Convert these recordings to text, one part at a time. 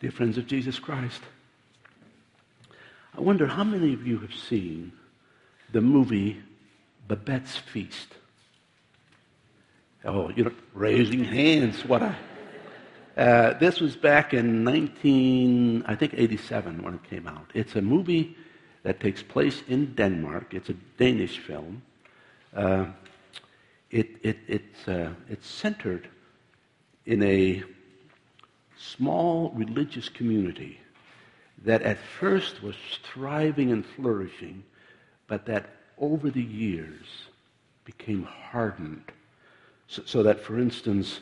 Dear friends of Jesus Christ, I wonder how many of you have seen the movie Babette's Feast? Oh, you're raising hands. This was back in 87 when it came out. It's a movie that takes place in Denmark. It's a Danish film. It's centered in a small religious community that at first was thriving and flourishing, but that over the years became hardened. So that, for instance,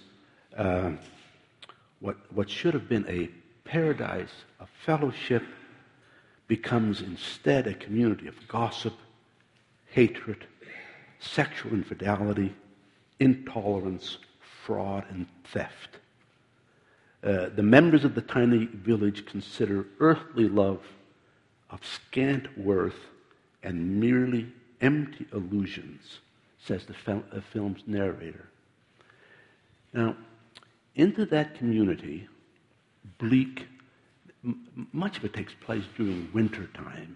what should have been a paradise of fellowship becomes instead a community of gossip, hatred, sexual infidelity, intolerance, fraud, and theft. The members of the tiny village consider earthly love of scant worth and merely empty illusions, says the film's narrator. Now, into that community, bleak, much of it takes place during winter time,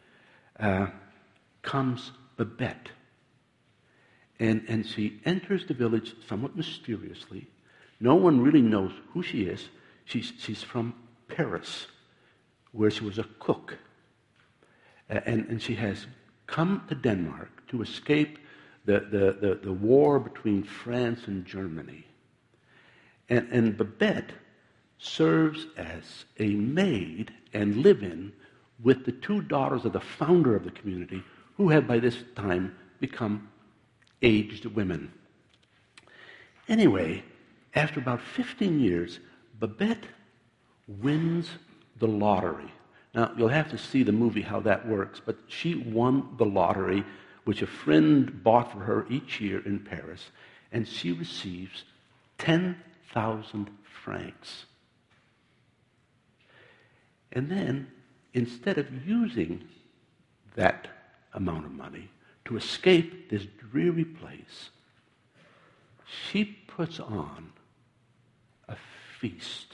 comes Babette. And she enters the village somewhat mysteriously. No one really knows who she is. She's from Paris, where she was a cook. And she has come to Denmark to escape the war between France and Germany. And Babette serves as a maid and live-in with the two daughters of the founder of the community, who have by this time become aged women. Anyway, after about 15 years, Babette wins the lottery. Now, you'll have to see the movie how that works, but she won the lottery, which a friend bought for her each year in Paris, and she receives 10,000 francs. And then, instead of using that amount of money to escape this dreary place, she puts on a feast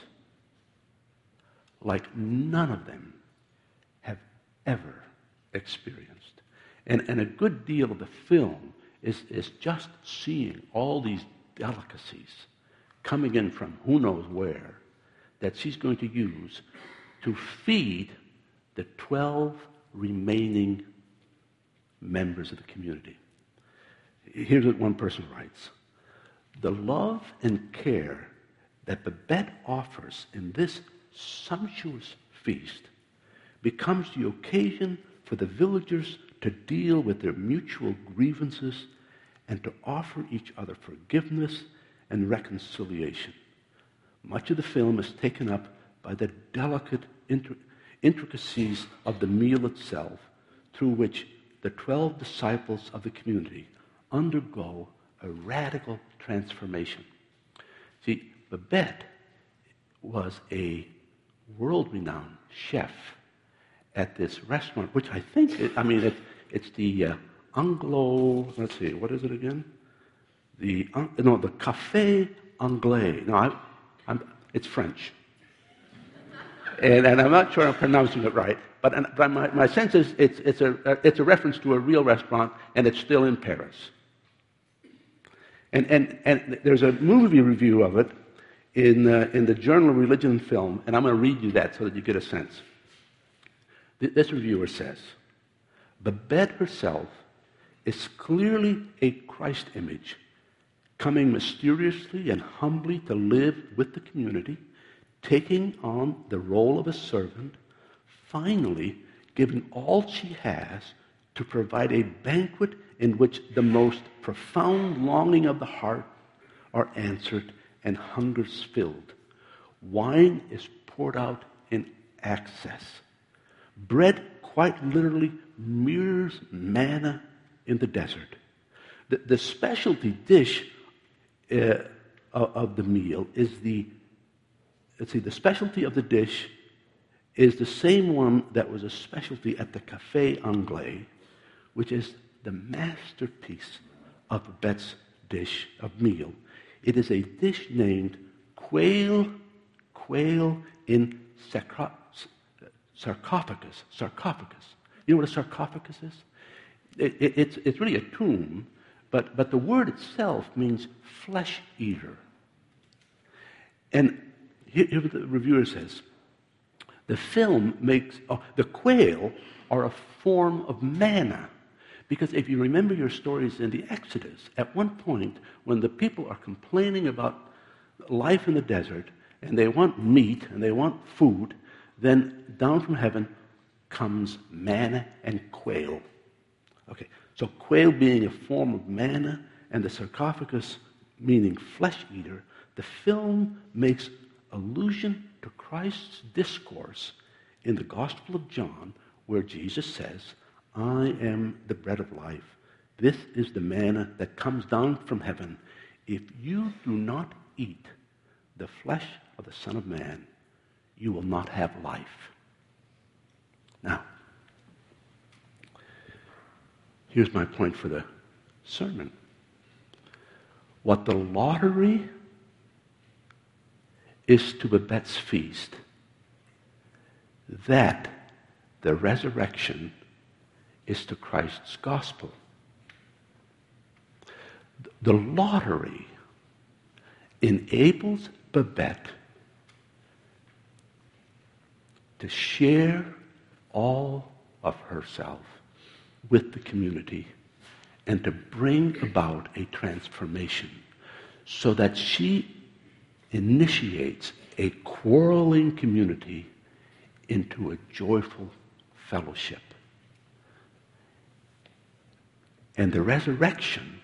like none of them have ever experienced. And a good deal of the film is just seeing all these delicacies coming in from who knows where that she's going to use to feed the 12 remaining members of the community. Here's what one person writes. The love and care that Babette offers in this sumptuous feast becomes the occasion for the villagers to deal with their mutual grievances and to offer each other forgiveness and reconciliation. Much of the film is taken up by the delicate intricacies of the meal itself, through which the 12 disciples of the community undergo a radical transformation. See, Babette was a world-renowned chef at this restaurant, which I think, it's the Anglo, let's see, what is it again? The Café Anglais. No, it's French. And I'm not sure I'm pronouncing it right, but my sense is it's a reference to a real restaurant, and it's still in Paris. And there's a movie review of it in the Journal of Religion and Film, and I'm going to read you that so that you get a sense. This reviewer says, Babette herself is clearly a Christ image, coming mysteriously and humbly to live with the community, taking on the role of a servant, finally giving all she has to provide a banquet in which the most profound longing of the heart are answered and hunger's filled. Wine is poured out in excess. Bread quite literally mirrors manna in the desert. The specialty dish of the meal is the specialty of the dish is the same one that was a specialty at the Café Anglais, which is the masterpiece of Babette's dish of meal. It is a dish named quail in sarcophagus. Sarcophagus. You know what a sarcophagus is? It's really a tomb, but the word itself means flesh eater. And here what the reviewer says. The film the quail are a form of manna. Because if you remember your stories in the Exodus, at one point when the people are complaining about life in the desert, and they want meat and they want food, then down from heaven comes manna and quail. Okay, so quail being a form of manna and the sarcophagus meaning flesh eater, the film makes allusion to Christ's discourse in the Gospel of John where Jesus says, I am the bread of life. This is the manna that comes down from heaven. If you do not eat the flesh of the Son of Man, you will not have life. Now, here's my point for the sermon. What the lottery is to Babette's feast, that the resurrection is to Christ's gospel. The lottery enables Babette to share all of herself with the community and to bring about a transformation so that she initiates a quarreling community into a joyful fellowship. And the resurrection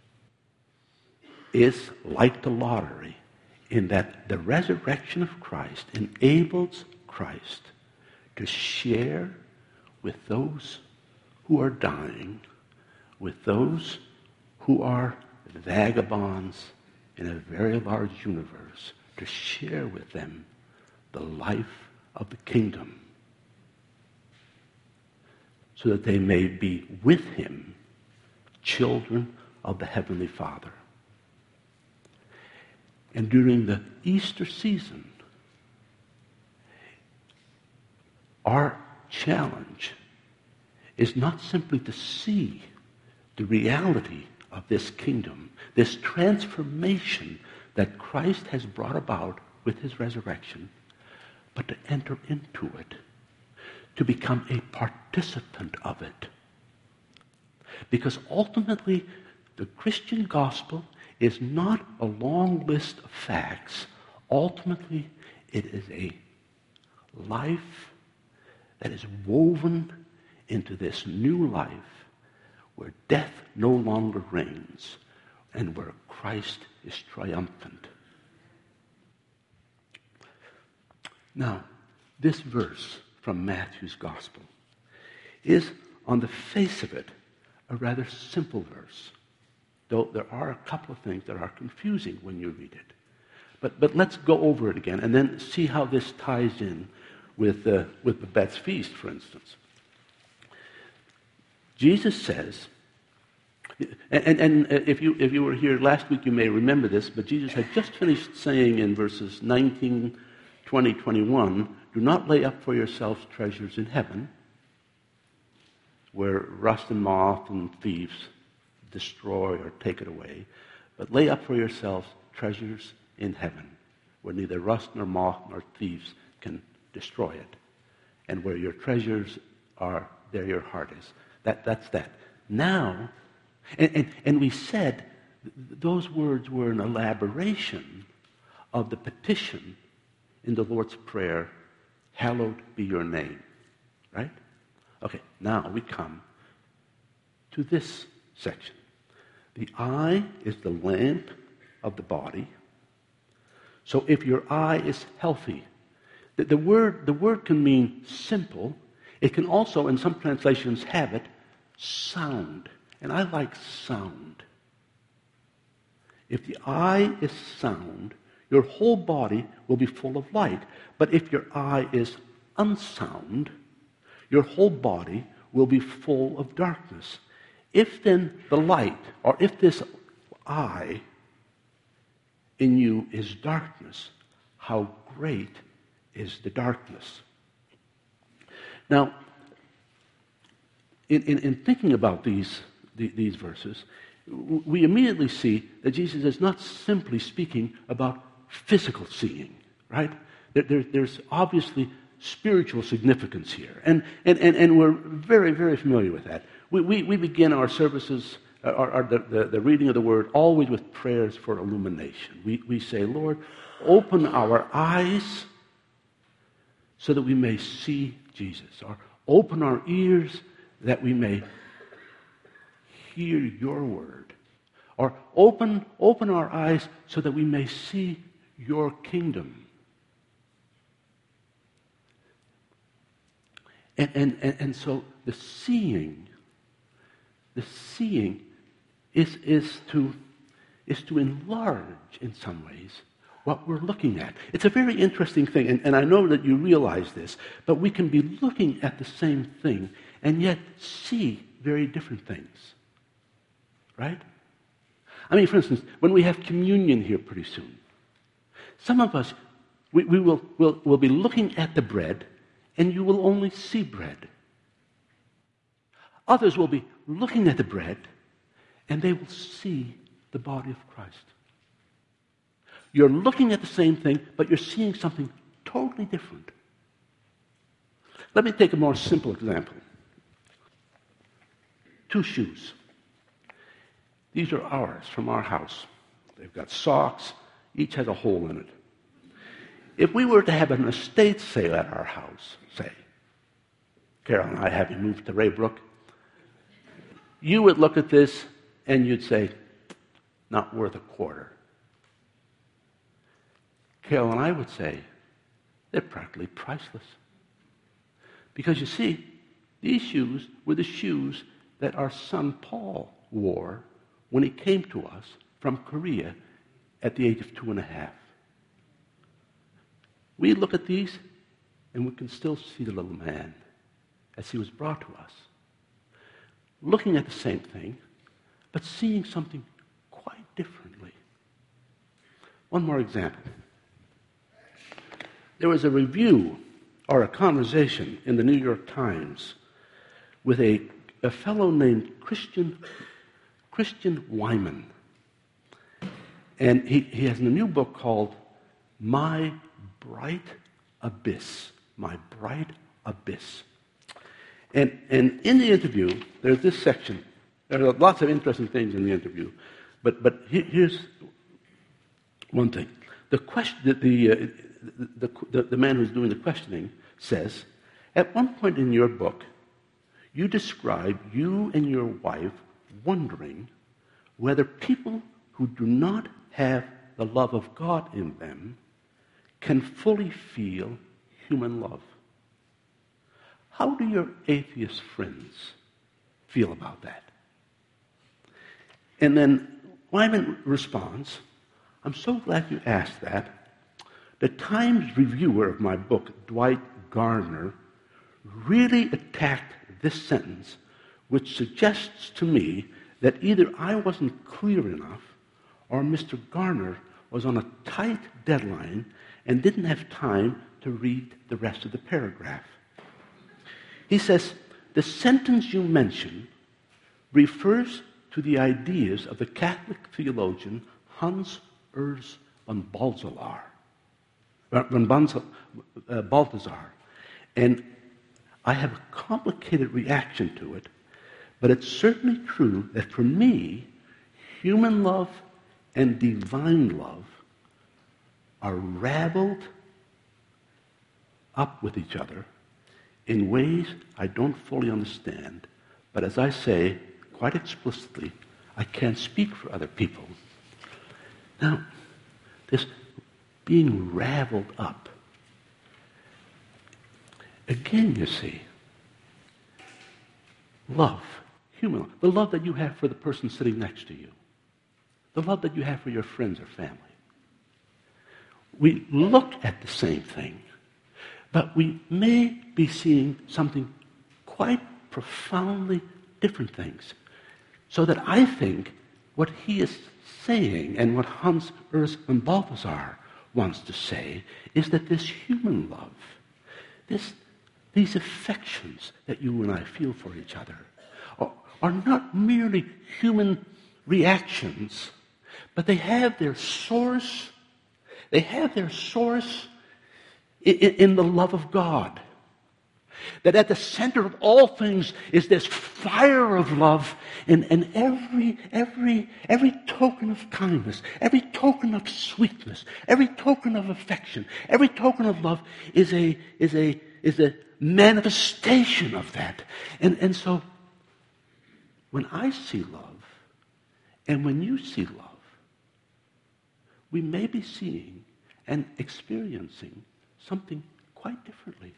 is like the lottery in that the resurrection of Christ enables Christ to share with those who are dying, with those who are vagabonds in a very large universe, to share with them the life of the kingdom so that they may be with him children of the Heavenly Father. And during the Easter season, our challenge is not simply to see the reality of this kingdom, this transformation that Christ has brought about with his resurrection, but to enter into it, to become a participant of it. Because ultimately, the Christian gospel is not a long list of facts. Ultimately, it is a life that is woven into this new life where death no longer reigns and where Christ is triumphant. Now, this verse from Matthew's Gospel is, on the face of it, a rather simple verse, though there are a couple of things that are confusing when you read it. But let's go over it again and then see how this ties in with Babette's feast, for instance. Jesus says, and if you were here last week, you may remember this, but Jesus had just finished saying in verses 19, 20, 21, do not lay up for yourselves treasures in heaven, where rust and moth and thieves destroy or take it away, but lay up for yourselves treasures in heaven, where neither rust nor moth nor thieves can destroy it, and where your treasures are, there your heart is. That's that. Now, and we said those words were an elaboration of the petition in the Lord's Prayer, hallowed be your name, right? Okay, now we come to this section. The eye is the lamp of the body. So if your eye is healthy, the word can mean simple. It can also, in some translations, have it sound. And I like sound. If the eye is sound, your whole body will be full of light. But if your eye is unsound, your whole body will be full of darkness. If then the light, or if this eye in you is darkness, how great is the darkness. Now, in thinking about these verses, we immediately see that Jesus is not simply speaking about physical seeing, right? There's obviously spiritual significance here, and we're very, very familiar with that. We begin our services, the reading of the Word, always with prayers for illumination. We say, Lord, open our eyes so that we may see Jesus, or open our ears that we may hear your word, or open our eyes so that we may see your kingdom. And so the seeing is to enlarge in some ways what we're looking at. It's a very interesting thing, and I know that you realize this, but we can be looking at the same thing and yet see very different things. Right? I mean, for instance, when we have communion here pretty soon, some of us, we'll be looking at the bread, and you will only see bread. Others will be looking at the bread, and they will see the body of Christ. You're looking at the same thing, but you're seeing something totally different. Let me take a more simple example. 2 shoes. These are ours, from our house. They've got socks. Each has a hole in it. If we were to have an estate sale at our house, say, Carol and I having moved to Raybrook, you would look at this and you'd say, not worth a quarter. Carol and I would say, they're practically priceless. Because you see, these shoes were the shoes that our son Paul wore when he came to us from Korea at the age of 2.5. We look at these and we can still see the little man as he was brought to us, looking at the same thing, but seeing something quite differently. One more example. There was a review or a conversation in the New York Times with a fellow named Christian Wyman. And he has a new book called My Bright Abyss. My Bright Abyss. And in the interview, there's this section. There are lots of interesting things in the interview. But here's one thing. The man who's doing the questioning says, at one point in your book, you describe you and your wife wondering whether people who do not have the love of God in them can fully feel human love. How do your atheist friends feel about that? And then Wyman responds, I'm so glad you asked that. The Times reviewer of my book, Dwight Garner, really attacked this sentence, which suggests to me that either I wasn't clear enough or Mr. Garner was on a tight deadline and didn't have time to read the rest of the paragraph. He says, the sentence you mention refers to the ideas of the Catholic theologian Hans Urs von Balthasar. And I have a complicated reaction to it, but it's certainly true that for me, human love and divine love are raveled up with each other in ways I don't fully understand. But as I say quite explicitly, I can't speak for other people. Now, this being raveled up, again, you see, love, human love, the love that you have for the person sitting next to you, the love that you have for your friends or family. We look at the same thing, but we may be seeing something quite profoundly different things. So that I think what he is saying and what Hans Urs von Balthasar wants to say is that this human love, these affections that you and I feel for each other, are not merely human reactions, but they have their source. They have their source in the love of God. That at the center of all things is this fire of love, and every token of kindness, every token of sweetness, every token of affection, every token of love is a manifestation of that. And so when I see love, and when you see love, we may be seeing and experiencing something quite differently.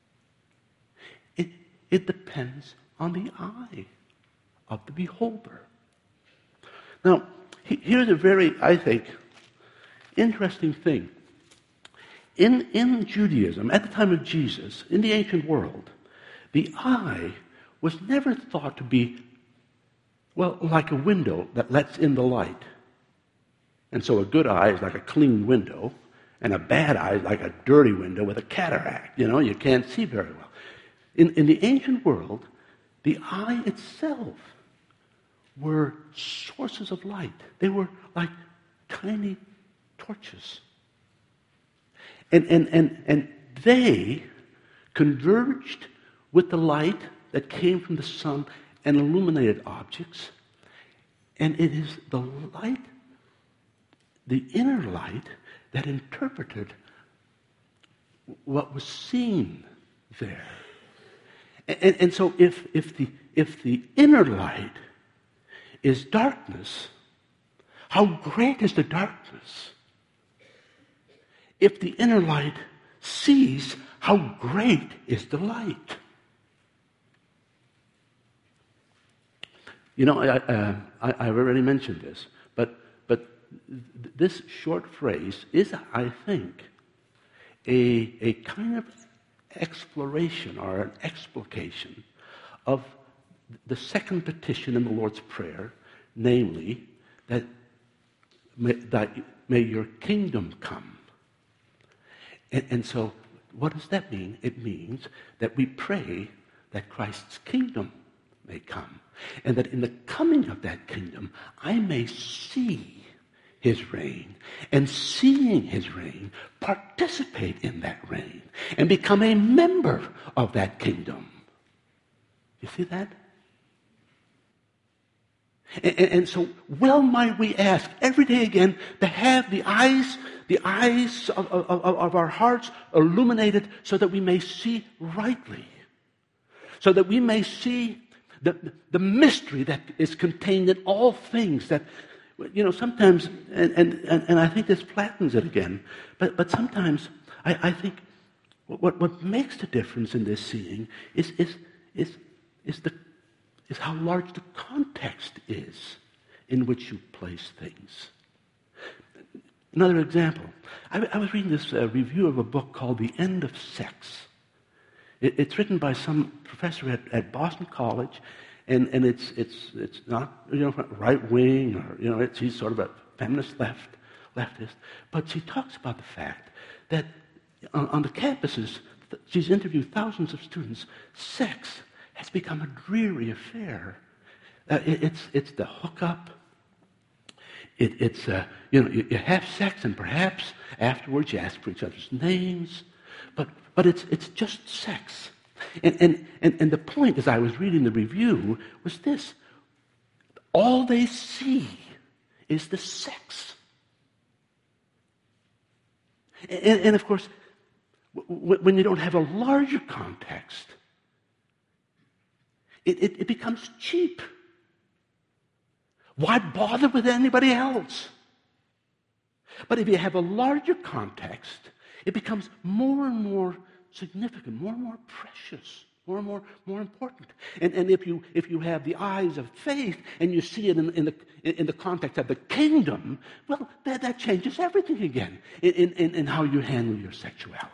It depends on the eye of the beholder. Now, here's a very, I think, interesting thing. In Judaism, at the time of Jesus, in the ancient world, the eye was never thought to be, well, like a window that lets in the light. And so a good eye is like a clean window, and a bad eye is like a dirty window with a cataract. You can't see very well. In the ancient world, the eye itself were sources of light. They were like tiny torches. And they converged with the light that came from the sun and illuminated objects. And it is the light, the inner light, that interpreted what was seen there. And so if the inner light is darkness, how great is the darkness? If the inner light sees, how great is the light? I've already mentioned this, but this short phrase is, I think, a kind of exploration or an explication of the second petition in the Lord's Prayer, namely, that may your kingdom come. And so, what does that mean? It means that we pray that Christ's kingdom may come, and that in the coming of that kingdom, I may see his reign, and seeing his reign, participate in that reign, and become a member of that kingdom. You see that? And so, well might we ask every day again to have the eyes of our hearts illuminated so that we may see rightly, so that we may see the mystery that is contained in all things. That, sometimes, and I think this flattens it again, but sometimes I think what makes the difference in this seeing is how large the context is in which you place things. Another example, I was reading this review of a book called The End of Sex. It's written by some professor at Boston College, and it's not right wing, or he's sort of a feminist leftist, but she talks about the fact that on the campuses, she's interviewed thousands of students. Sex has become a dreary affair. It's the hookup. You have sex, and perhaps afterwards you ask for each other's names, but it's just sex. And the point, as I was reading the review, was this: all they see is the sex. And of course, when you don't have a larger context, it becomes cheap. Why bother with anybody else? But if you have a larger context, it becomes more and more significant, more and more precious, more and more important. And if you have the eyes of faith and you see it in the context of the kingdom, well, that changes everything again in how you handle your sexuality.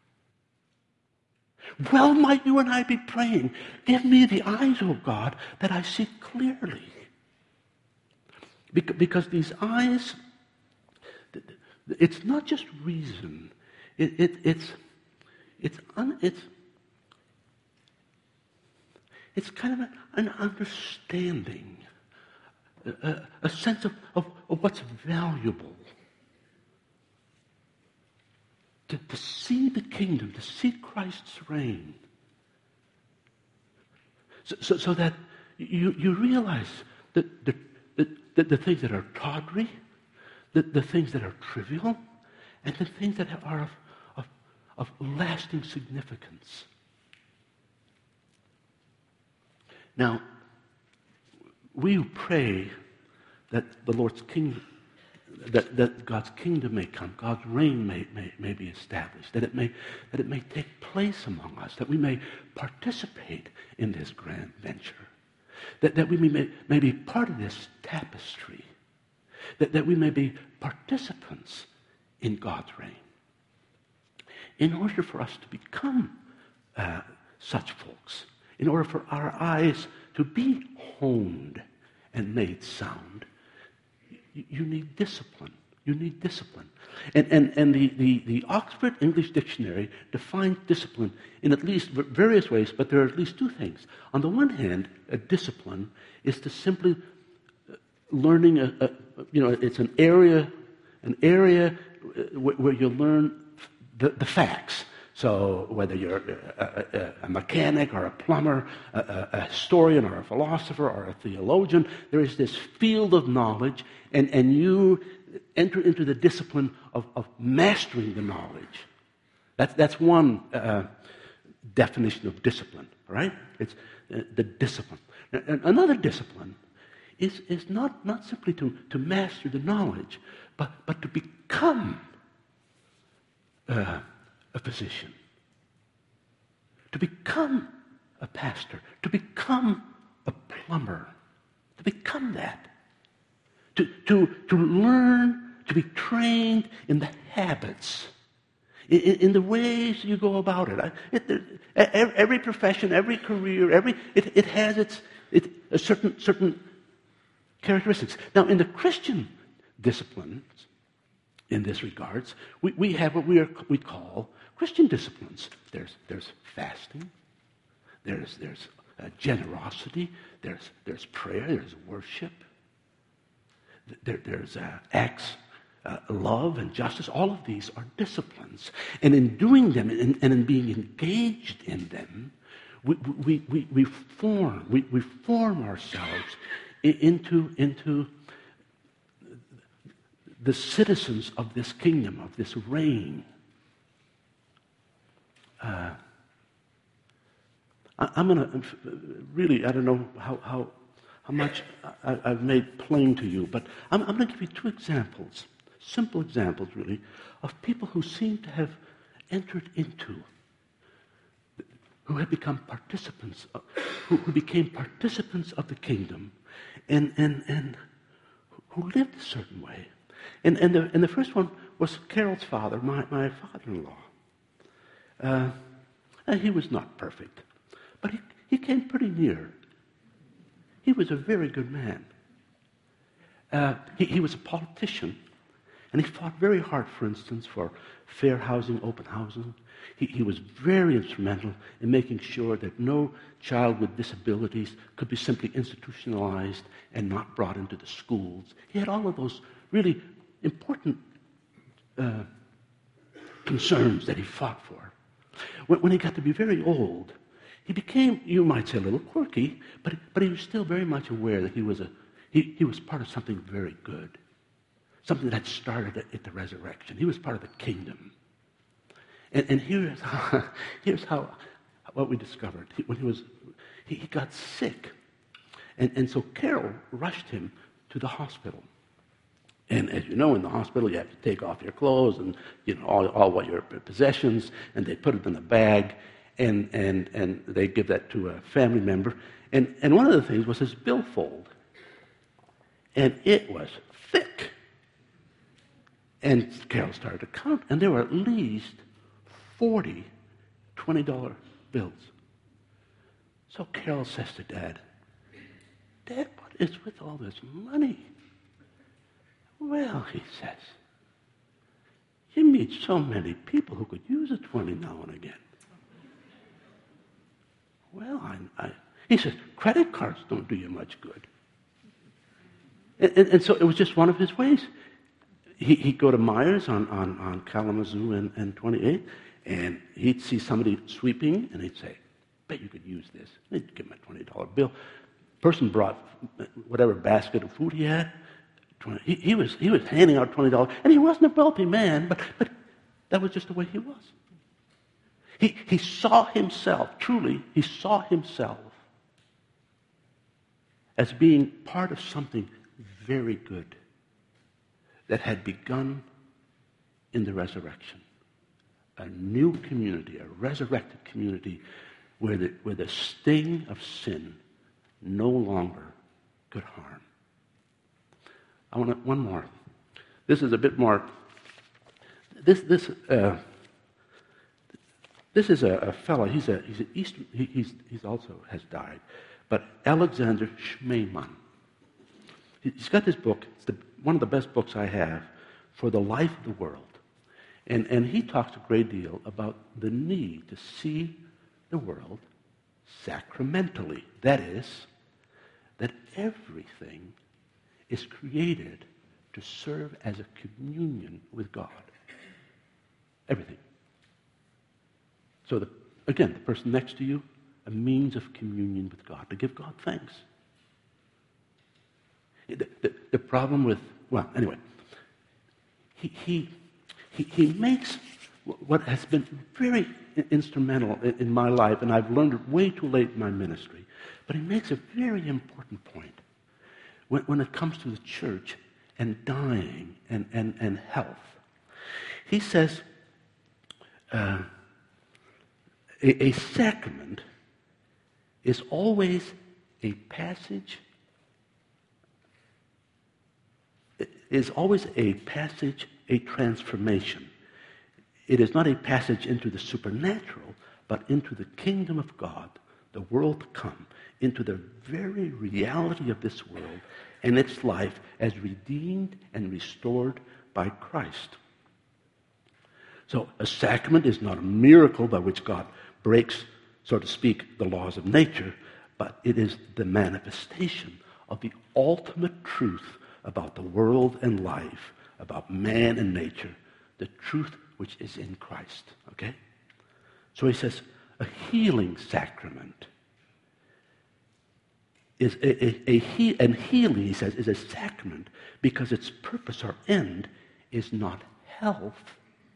Well might you and I be praying, give me the eyes, O God, that I see clearly. Because these eyes, It's not just reason. It's kind of an understanding, a sense of what's valuable. To see the kingdom, to see Christ's reign, so that you realize that the things that are tawdry, the things that are trivial, and the things that are of lasting significance. Now, we pray that the Lord's kingdom, that God's kingdom may come, God's reign may be established, that it may take place among us, that we may participate in this grand venture, that we may be part of this tapestry, that we may be participants in God's reign. In order for us to become such folks, in order for our eyes to be honed and made sound, you need discipline. You need discipline. And the Oxford English Dictionary defines discipline in at least various ways, but there are at least two things. On the one hand, a discipline is to simply learning it's an area where you learn the facts. So whether you're a mechanic or a plumber, a historian or a philosopher or a theologian, there is this field of knowledge, and you enter into the discipline of mastering the knowledge. That's one definition of discipline, right? It's the discipline. Another discipline is not simply to master the knowledge, but to become a physician, to become a pastor, to become a plumber, to become that, to learn, to be trained in the habits, in the ways you go about it. Every profession, every career, it has a certain characteristics. Now, in the Christian disciplines, in this regards, we have what we call Christian disciplines. There's fasting, there's generosity, there's prayer, there's worship, there's acts, love and justice. All of these are disciplines, and in doing them and in being engaged in them, we form ourselves into the citizens of this kingdom, of this reign. I'm going to really, I don't know how much I've made plain to you, but I'm going to give you two examples, simple examples really, of people who seem to have entered into, who have become participants, who became participants of the kingdom, and who lived a certain way. And the first one was Carol's father, my father-in-law. And he was not perfect, but he came pretty near. He was a very good man. He was a politician, and he fought very hard, for instance, for fair housing, open housing. He was very instrumental in making sure that no child with disabilities could be simply institutionalized and not brought into the schools. He had all of those really important concerns that he fought for. When he got to be very old, he became, you might say, a little quirky, but he was still very much aware that he was part of something very good, something that had started at the resurrection. He was part of the kingdom. And here's how what we discovered. When he got sick, and so Carol rushed him to the hospital. And as you know, in the hospital, you have to take off your clothes and all your possessions, and they put it in a bag, and they give that to a family member. And one of the things was his billfold, and it was thick. And Carol started to count, and there were at least 40 $20 bills. So Carol says to Dad, "Dad, what is with all this money?" "Well," he says, You meet so many people who could use a 20 now and again. Well, he says, credit cards don't do you much good. And so it was just one of his ways. He'd go to Myers on Kalamazoo and 28, and he'd see somebody sweeping, and he'd say, bet you could use this. He'd give him a $20 bill. Person brought whatever basket of food he had. He was handing out $20, and he wasn't a wealthy man, but that was just the way he was. He saw himself, truly, he saw himself as being part of something very good that had begun in the resurrection. A new community, a resurrected community where the sting of sin no longer could harm. I want one more. This is a bit more. This is a fellow. He's an Eastern. He's also has died, but Alexander Schmemann. He's got this book. It's one of the best books I have for the life of the world, and he talks a great deal about the need to see the world sacramentally. That is, that everything is created to serve as a communion with God. Everything. So, the person next to you, a means of communion with God, to give God thanks. The problem with, well, anyway, he makes what has been very instrumental in my life, and I've learned it way too late in my ministry, but he makes a very important point when it comes to the church and dying and health. He says, a sacrament is always a passage, a transformation. It is not a passage into the supernatural, but into the kingdom of God, the world to come, into the very reality of this world and its life as redeemed and restored by Christ. So a sacrament is not a miracle by which God breaks, so to speak, the laws of nature, but it is the manifestation of the ultimate truth about the world and life, about man and nature, the truth which is in Christ. Okay? So he says, a healing sacrament is and healing, he says, is a sacrament because its purpose or end is not health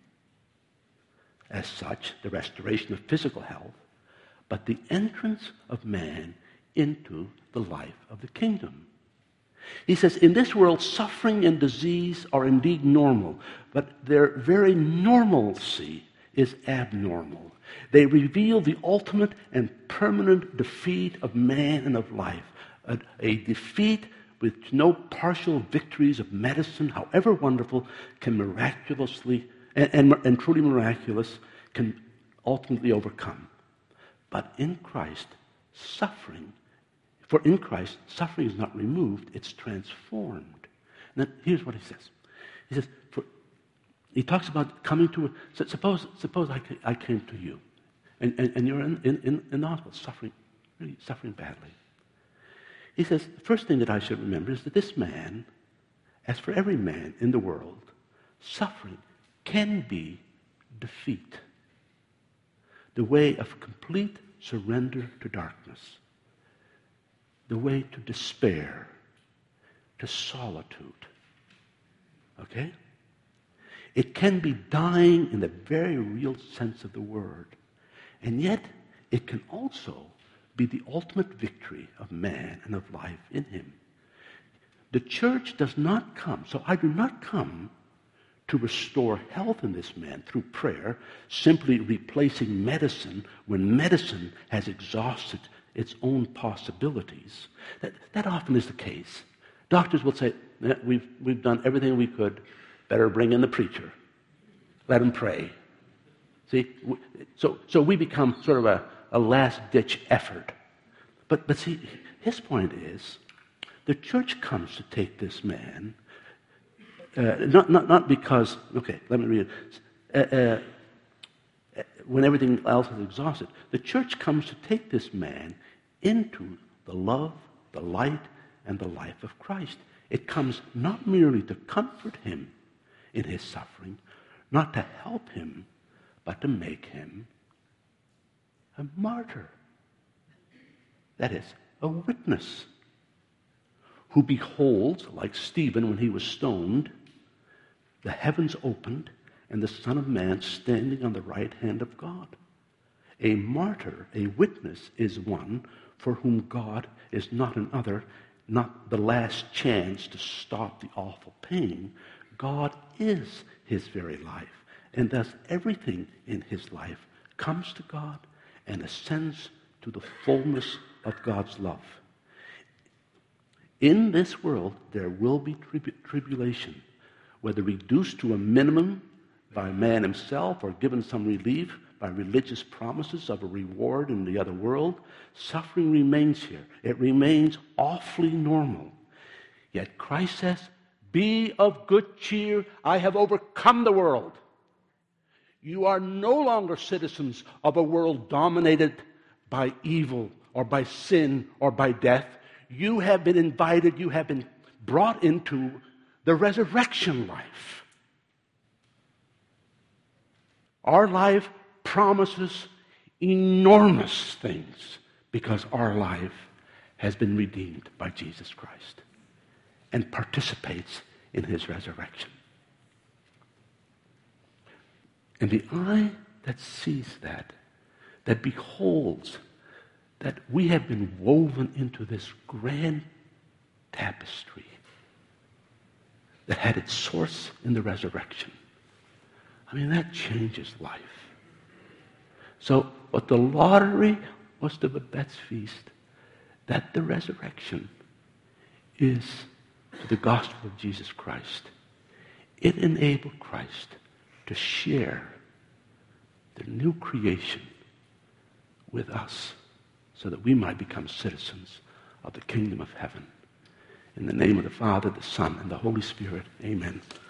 as such, the restoration of physical health, but the entrance of man into the life of the kingdom. He says, in this world, suffering and disease are indeed normal, but their very normalcy is abnormal. They reveal the ultimate and permanent defeat of man and of life, a defeat which no partial victories of medicine, however wonderful, can miraculously and truly miraculous, can ultimately overcome. But in Christ, suffering is not removed, it's transformed. And then here's what he says. He says, he talks about coming to, suppose I came to you, and you're in the hospital, suffering badly. He says, the first thing that I should remember is that this man, as for every man in the world, suffering can be defeat. The way of complete surrender to darkness. The way to despair, to solitude. Okay? It can be dying in the very real sense of the word. And yet, it can also be the ultimate victory of man and of life in him. The church does not come, so I do not come to restore health in this man through prayer, simply replacing medicine when medicine has exhausted its own possibilities. That often is the case. Doctors will say, we've done everything we could, better bring in the preacher. Let him pray. See, so we become sort of a last-ditch effort. But see, his point is, the church comes to take this man Not because, okay, let me read it. When everything else is exhausted, the church comes to take this man into the love, the light, and the life of Christ. It comes not merely to comfort him in his suffering, not to help him, but to make him a martyr. That is, a witness who beholds, like Stephen when he was stoned, the heavens opened and the Son of Man standing on the right hand of God. A martyr, a witness, is one for whom God is not another, not the last chance to stop the awful pain. God is his very life, and thus everything in his life comes to God and ascends to the fullness of God's love. In this world, there will be tribulation, whether reduced to a minimum by man himself or given some relief by religious promises of a reward in the other world. Suffering remains here. It remains awfully normal. Yet Christ says, "Be of good cheer. I have overcome the world." You are no longer citizens of a world dominated by evil or by sin or by death. You have been invited, you have been brought into the resurrection life. Our life promises enormous things because our life has been redeemed by Jesus Christ and participates in his resurrection. And the eye that sees that beholds that we have been woven into this grand tapestry that had its source in the resurrection. I mean, that changes life. So, what the lottery was to Babette's feast, that the resurrection is to the gospel of Jesus Christ. It enabled Christ to share the new creation with us so that we might become citizens of the kingdom of heaven. In the name of the Father, the Son, and the Holy Spirit, amen.